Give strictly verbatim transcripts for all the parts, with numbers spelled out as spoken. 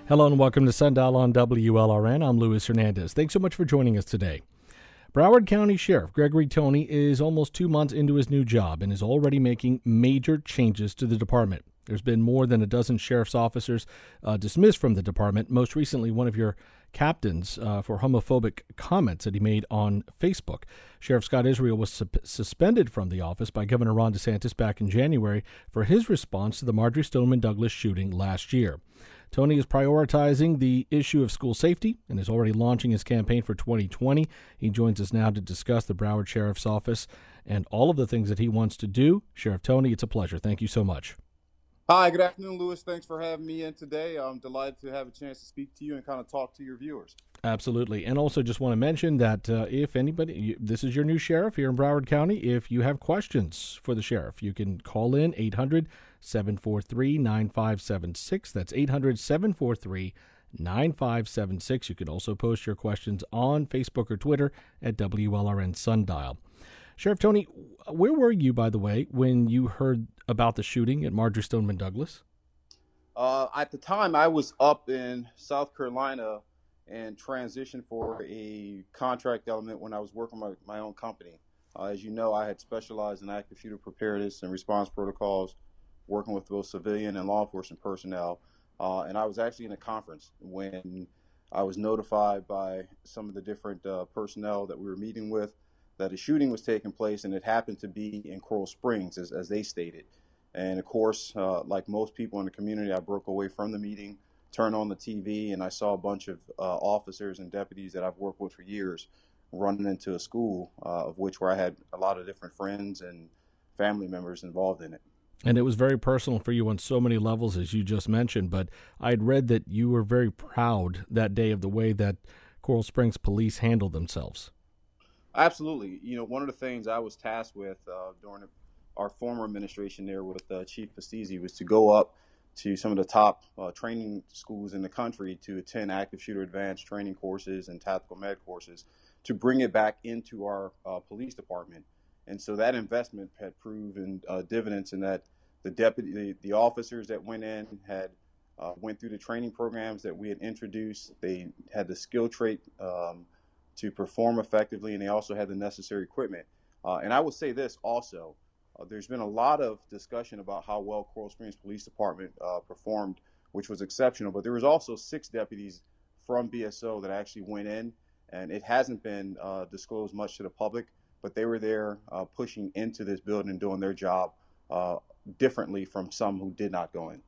Hello and welcome to Sundial on W L R N. I'm Luis Hernandez. Thanks so much for joining us today. Broward County Sheriff Gregory Toney is almost two months into his new job and is already making major changes to the department. There's been more than a dozen sheriff's officers uh, dismissed from the department. Most recently, one of your captains uh, for homophobic comments that he made on Facebook. Sheriff Scott Israel was su- suspended from the office by Governor Ron DeSantis back in January for his response to the Marjory Stoneman Douglas shooting last year. Toney is prioritizing the issue of school safety and is already launching his campaign for twenty twenty. He joins us now to discuss the Broward Sheriff's Office and all of the things that he wants to do. Sheriff Toney, it's a pleasure. Thank you so much. Hi, good afternoon, Louis. Thanks for having me in today. I'm delighted to have a chance to speak to you and kind of talk to your viewers. Absolutely. And also just want to mention that uh, if anybody, you, this is your new sheriff here in Broward County. If you have questions for the sheriff, you can call in eight hundred, seven four three, nine five seven six. That's eight hundred, seven four three, nine five seven six. You can also post your questions on Facebook or Twitter at W L R N Sundial. Sheriff Toney, where were you, by the way, when you heard about the shooting at Marjory Stoneman Douglas? Uh, at the time, I was up in South Carolina and transitioned for a contract element when I was working my, my own company. Uh, as you know, I had specialized in active shooter preparedness and response protocols, working with both civilian and law enforcement personnel. Uh, and I was actually in a conference when I was notified by some of the different uh, personnel that we were meeting with that a shooting was taking place, and it happened to be in Coral Springs, as, as they stated. And of course, uh, like most people in the community, I broke away from the meeting, turned on the T V, and I saw a bunch of uh, officers and deputies that I've worked with for years running into a school, uh, of which where I had a lot of different friends and family members involved in it. And it was very personal for you on so many levels, as you just mentioned, but I'd read that you were very proud that day of the way that Coral Springs police handled themselves. Absolutely. You know, one of the things I was tasked with uh, during our former administration there with uh, Chief Pastisi was to go up to some of the top uh, training schools in the country to attend active shooter advanced training courses and tactical med courses to bring it back into our uh, police department. And so that investment had proven uh, dividends in that the deputy, the, the officers that went in had uh, went through the training programs that we had introduced. They had the skill trait um, to perform effectively, and they also had the necessary equipment. Uh, and I will say this also, uh, there's been a lot of discussion about how well Coral Springs Police Department uh, performed, which was exceptional, but there was also six deputies from B S O that actually went in, and it hasn't been uh, disclosed much to the public, but they were there uh, pushing into this building and doing their job uh, differently from some who did not go in.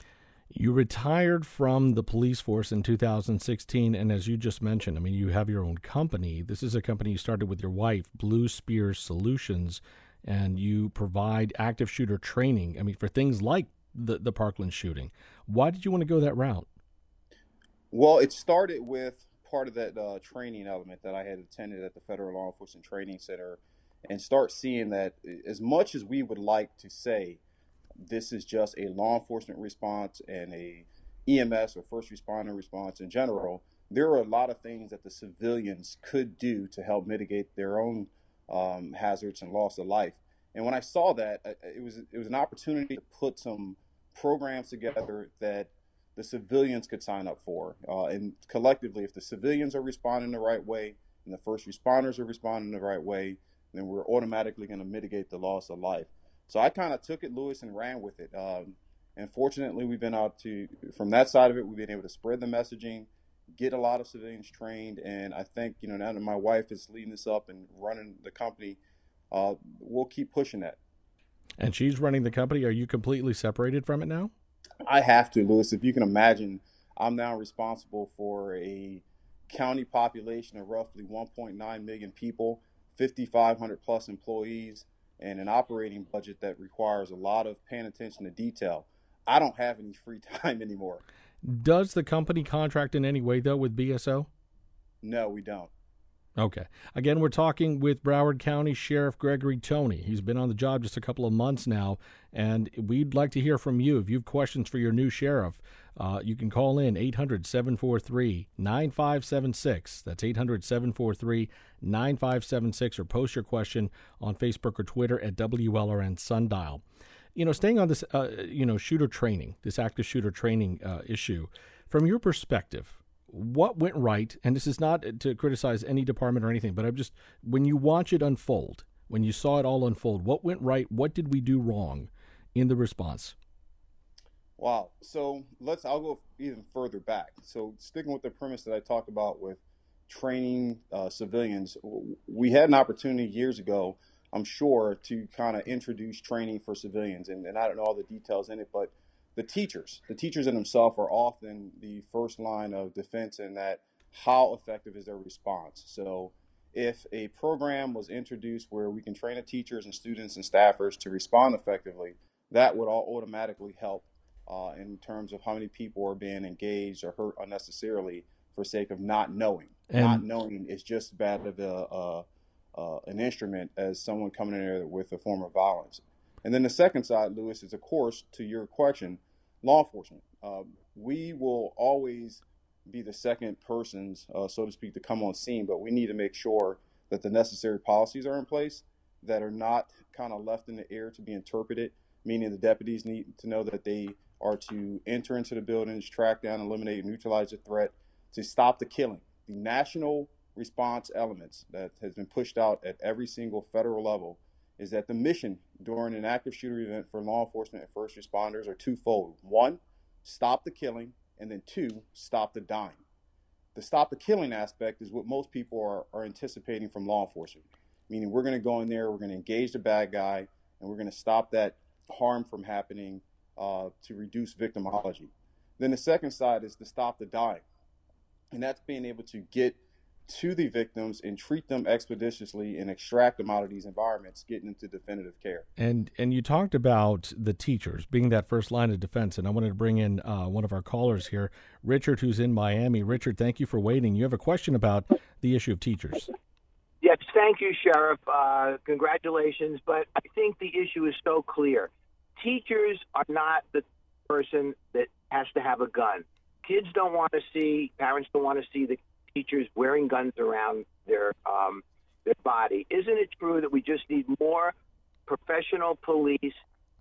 You retired from the police force in two thousand sixteen, and as you just mentioned, I mean, you have your own company. This is a company you started with your wife, Blue Spear Solutions, and you provide active shooter training, I mean, for things like the, the Parkland shooting. Why did you want to go that route? Well, it started with part of that uh, training element that I had attended at the Federal Law Enforcement Training Center, and start seeing that as much as we would like to say this is just a law enforcement response and a E M S or first responder response in general, there are a lot of things that the civilians could do to help mitigate their own um, hazards and loss of life. And when I saw that, it was it was an opportunity to put some programs together that the civilians could sign up for. Uh, and collectively, if the civilians are responding the right way and the first responders are responding the right way, then we're automatically going to mitigate the loss of life. So I kind of took it, Lewis, and ran with it. Um, and fortunately, we've been out to, from that side of it, we've been able to spread the messaging, get a lot of civilians trained. And I think, you know, now that my wife is leading this up and running the company, uh, we'll keep pushing that. And she's running the company. Are you completely separated from it now? I have to, Lewis. If you can imagine, I'm now responsible for a county population of roughly one point nine million people, fifty-five hundred plus employees, and an operating budget that requires a lot of paying attention to detail. I don't have any free time anymore. Does the company contract in any way, though, with B S O? No, we don't. Okay. Again, we're talking with Broward County Sheriff Gregory Toney. He's been on the job just a couple of months now, and we'd like to hear from you. If you have questions for your new sheriff, uh, you can call in eight hundred, seven four three, nine five seven six. That's eight hundred, seven four three, nine five seven six, or post your question on Facebook or Twitter at W L R N Sundial. You know, staying on this, uh, you know, shooter training, this active shooter training uh, issue, From your perspective, what went right? And this is not to criticize any department or anything, but I'm just, when you watch it unfold, when you saw it all unfold, what went right? What did we do wrong in the response? Wow. So let's, I'll go even further back. So sticking with the premise that I talked about with training uh, civilians, we had an opportunity years ago, I'm sure, to kind of introduce training for civilians. And, and I don't know all the details in it, but the teachers, the teachers in themselves are often the first line of defense in that how effective is their response. So if a program was introduced where we can train the teachers and students and staffers to respond effectively, that would all automatically help uh, in terms of how many people are being engaged or hurt unnecessarily for sake of not knowing. And not knowing is just as bad of a, uh, uh, an instrument as someone coming in there with a form of violence. And then the second side, Lewis, is, of course, to your question, law enforcement. Uh, we will always be the second persons, uh, so to speak, to come on scene, but we need to make sure that the necessary policies are in place that are not kind of left in the air to be interpreted, meaning the deputies need to know that they are to enter into the buildings, track down, eliminate, neutralize the threat, to stop the killing. The national response elements that has been pushed out at every single federal level is that the mission during an active shooter event for law enforcement and first responders are twofold. One, stop the killing, and then two, stop the dying. The stop the killing aspect is what most people are, are anticipating from law enforcement, meaning we're going to go in there, we're going to engage the bad guy, and we're going to stop that harm from happening uh, to reduce victimology. Then the second side is to stop the dying, and that's being able to get to the victims and treat them expeditiously and extract them out of these environments, getting into definitive care. And and you talked about the teachers being that first line of defense, and I wanted to bring in uh, one of our callers here, Richard, who's in Miami. Richard, thank you for waiting. You have a question about the issue of teachers. Yes, thank you, Sheriff. Uh, congratulations. But I think the issue is so clear. Teachers are not the person that has to have a gun. Kids don't want to see, parents don't want to see the teachers wearing guns around their um, their body. Isn't it true that we just need more professional police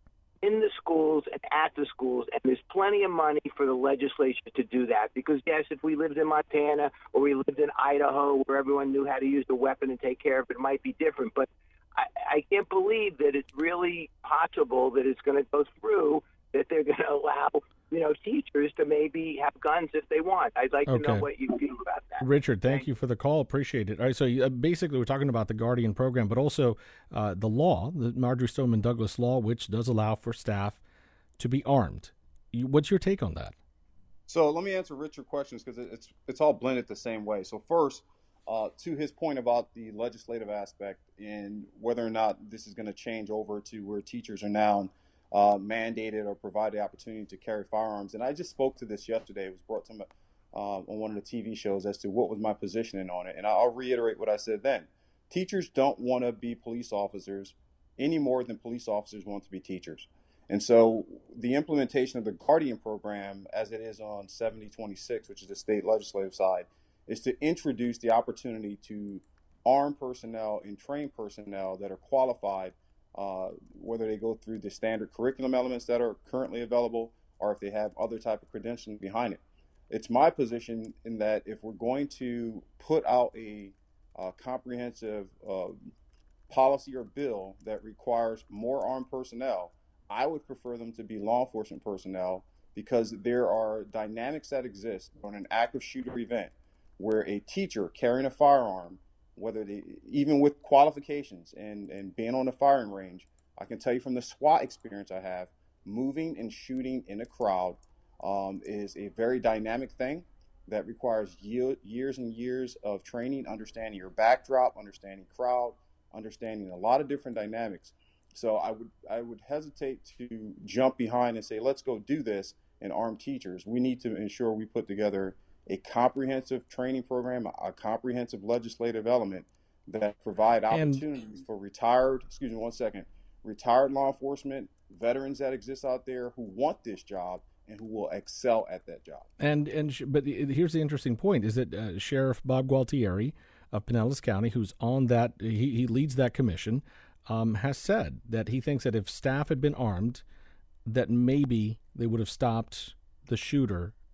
in the schools and at the schools? And there's plenty of money for the legislature to do that. Because, yes, if we lived in Montana or we lived in Idaho where everyone knew how to use the weapon and take care of it, it might be different. But I, I can't believe that it's really possible that it's going to go through, that they're going to allow, you know, teachers to maybe have guns if they want. I'd like okay. to know what you feel about that. Richard, thank, thank you for the call. Appreciate it. All right, so uh, basically we're talking about the Guardian program, but also uh, the law, the Marjory Stoneman Douglas law, which does allow for staff to be armed. You, what's your take on that? So let me answer Richard's questions because it's it's all blended the same way. So first, uh, to his point about the legislative aspect and whether or not this is going to change over to where teachers are now Uh, mandated or provide the opportunity to carry firearms. And I just spoke to this yesterday. It was brought to me uh, on one of the T V shows as to what was my positioning on it. And I'll reiterate what I said then. Teachers don't want to be police officers any more than police officers want to be teachers. And so the implementation of the Guardian program, as it is on seventy twenty-six, which is the state legislative side, is to introduce the opportunity to arm personnel and train personnel that are qualified, uh, whether they go through the standard curriculum elements that are currently available or if they have other type of credentialing behind it. It's my position in that if we're going to put out a uh, comprehensive uh, policy or bill that requires more armed personnel, I would prefer them to be law enforcement personnel, because there are dynamics that exist on an active shooter event where a teacher carrying a firearm, whether they, even with qualifications and, and being on the firing range, I can tell you from the SWAT experience I have, moving and shooting in a crowd um, is a very dynamic thing that requires year, years and years of training, understanding your backdrop, understanding crowd, understanding a lot of different dynamics. So I would I would hesitate to jump behind and say, let's go do this and arm teachers. We need to ensure we put together a comprehensive training program, a comprehensive legislative element that provide opportunities and, for retired, excuse me one second, retired law enforcement, veterans that exist out there who want this job and who will excel at that job. And and but here's the interesting point: is that uh, Sheriff Bob Gualtieri of Pinellas County, who's on that, he, he leads that commission, um, has said that he thinks that if staff had been armed, that maybe they would have stopped the shooter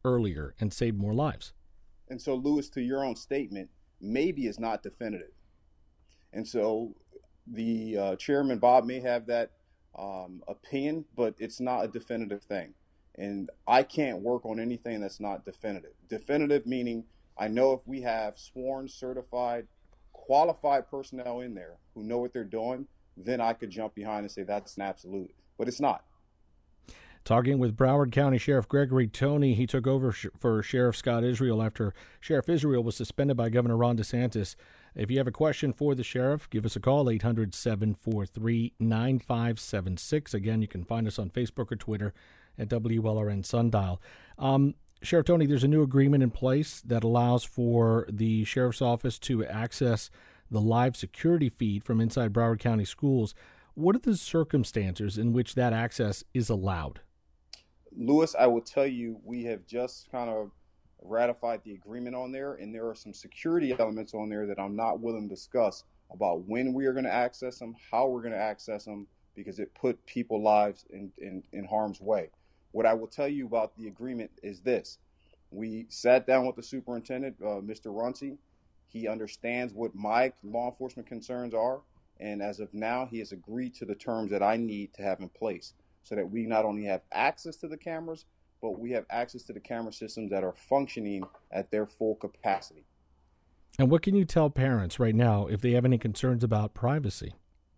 earlier and saved more lives. And so, Lewis, to your own statement, maybe is not definitive. And so the uh, chairman, Bob, may have that um, opinion, but it's not a definitive thing. And I can't work on anything that's not definitive. Definitive meaning I know if we have sworn, certified, qualified personnel in there who know what they're doing, then I could jump behind and say that's an absolute. But it's not. Talking with Broward County Sheriff Gregory Tony, he took over sh- for Sheriff Scott Israel after Sheriff Israel was suspended by Governor Ron DeSantis. If you have a question for the sheriff, give us a call, eight hundred, seven four three, nine five seven six. Again, you can find us on Facebook or Twitter at W L R N Sundial. Um, Sheriff Tony, there's a new agreement in place that allows for the sheriff's office to access the live security feed from inside Broward County schools. What are the circumstances in which that access is allowed? Lewis, I will tell you, we have just kind of ratified the agreement on there, and there are some security elements on there that I'm not willing to discuss about when we are going to access them, how we're going to access them, because it put people's lives in, in, in harm's way. What I will tell you about the agreement is this. We sat down with the superintendent, uh, Mister Runcie. He understands what my law enforcement concerns are, and as of now, he has agreed to the terms that I need to have in place so that we not only have access to the cameras, but we have access to the camera systems that are functioning at their full capacity. And what can you tell parents right now if they have any concerns about privacy?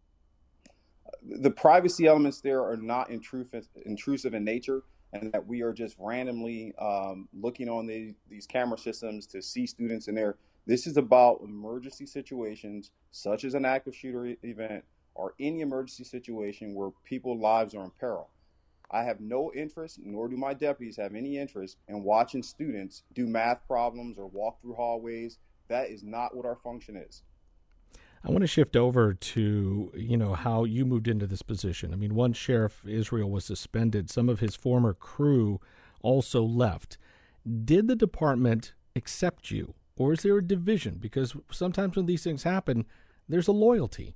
The privacy elements there are not intrusive, intrusive in nature, and that we are just randomly um, looking on the, these camera systems to see students in there. This is about emergency situations, such as an active shooter event or any emergency situation where people's lives are in peril. I have no interest, nor do my deputies have any interest in watching students do math problems or walk through hallways. That is not what our function is. I want to shift over to, you know, how you moved into this position. I mean, once Sheriff Israel was suspended, some of his former crew also left. Did the department accept you, or is there a division? Because sometimes when these things happen, there's a loyalty.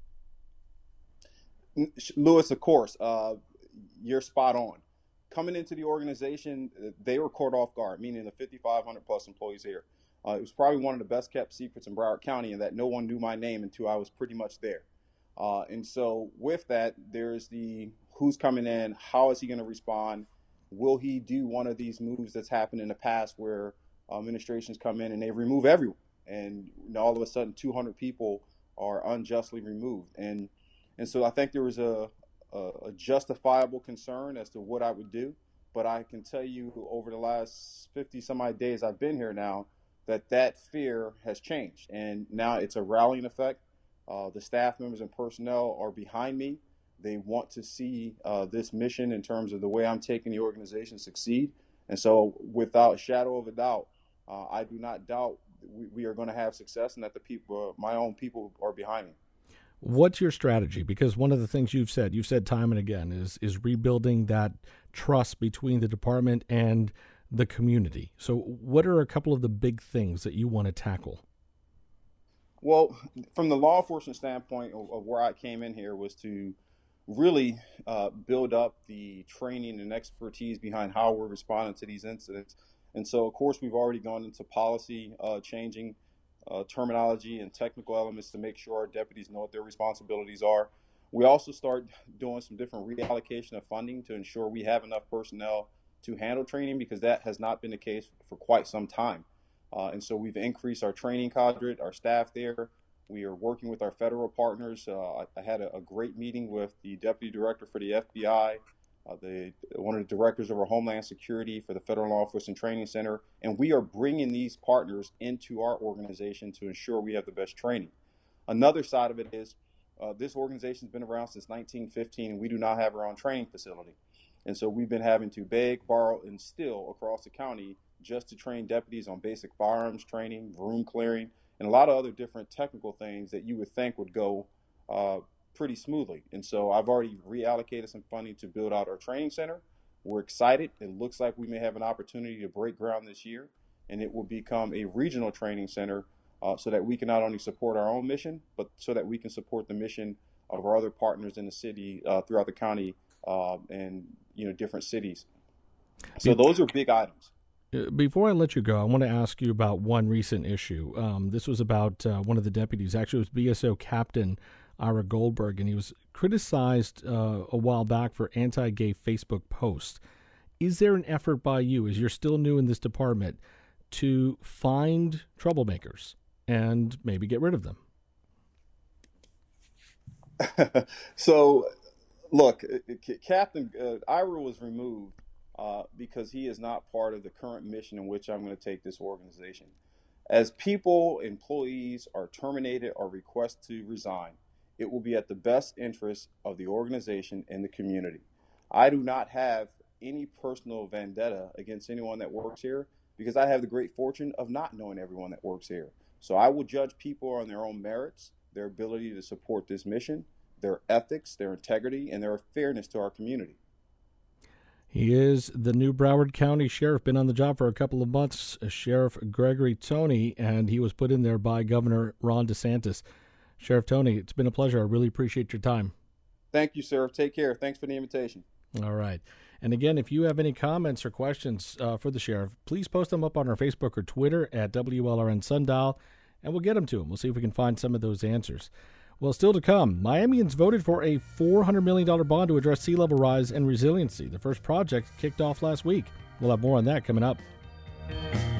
Lewis, of course, uh, you're spot on. Coming into the organization, they were caught off guard, meaning the fifty-five hundred plus employees here. Uh, it was probably one of the best kept secrets in Broward County, in that no one knew my name until I was pretty much there. Uh, and so with that, there's the who's coming in, how is he going to respond? Will he do one of these moves that's happened in the past where administrations come in and they remove everyone, and all of a sudden two hundred people are unjustly removed. And and so I think there was a, a, a justifiable concern as to what I would do. But I can tell you over the last fifty some odd days I've been here now, that that fear has changed, and now it's a rallying effect. Uh, the staff members and personnel are behind me. They want to see uh, this mission in terms of the way I'm taking the organization succeed. And so without a shadow of a doubt, uh, I do not doubt we, we are going to have success, and that the people, my own people, are behind me. What's your strategy? Because one of the things you've said, you've said time and again, is is rebuilding that trust between the department and the community. So what are a couple of the big things that you want to tackle? Well, from the law enforcement standpoint of, of where I came in here was to really uh, build up the training and expertise behind how we're responding to these incidents. And so, of course, we've already gone into policy uh, changing uh, terminology and technical elements to make sure our deputies know what their responsibilities are. We also start doing some different reallocation of funding to ensure we have enough personnel to handle training, because that has not been the case for quite some time. Uh, and so we've increased our training cadre, our staff there. We are working with our federal partners. Uh, I, I had a, a great meeting with the deputy director for the F B I, uh, the one of the directors of our Homeland Security for the Federal Law Enforcement Training Center, and we are bringing these partners into our organization to ensure we have the best training. Another side of it is uh, this organization has been around since nineteen fifteen, and we do not have our own training facility. And so we've been having to beg, borrow, and steal across the county just to train deputies on basic firearms training, room clearing, and a lot of other different technical things that you would think would go uh, pretty smoothly. And so I've already reallocated some funding to build out our training center. We're excited. It looks like we may have an opportunity to break ground this year, and it will become a regional training center uh, so that we can not only support our own mission, but so that we can support the mission of our other partners in the city, uh, throughout the county, uh, and you know different cities. So those are big items. Uh, Before I let you go, I want to ask you about one recent issue. Um, this was about uh, one of the deputies. Actually, it was B S O Captain Ira Goldberg, and he was criticized uh, a while back for anti-gay Facebook posts. Is there an effort by you, as you're still new in this department, to find troublemakers and maybe get rid of them? So, look, Captain uh, Ira was removed uh, because he is not part of the current mission in which I'm going to take this organization. As people, employees are terminated or request to resign, it will be at the best interest of the organization and the community. I do not have any personal vendetta against anyone that works here because I have the great fortune of not knowing everyone that works here. So I will judge people on their own merits, their ability to support this mission, their ethics, their integrity, and their fairness to our community. He is the new Broward County Sheriff, been on the job for a couple of months, Sheriff Gregory Toney, and he was put in there by Governor Ron DeSantis. Sheriff Toney, it's been a pleasure. I really appreciate your time. Thank you, sir. Take care. Thanks for the invitation. All right. And again, if you have any comments or questions uh, for the sheriff, please post them up on our Facebook or Twitter at W L R N Sundial, and we'll get them to him. We'll see if we can find some of those answers. Well, still to come, Miamians voted for a four hundred million dollars bond to address sea level rise and resiliency. The first project kicked off last week. We'll have more on that coming up.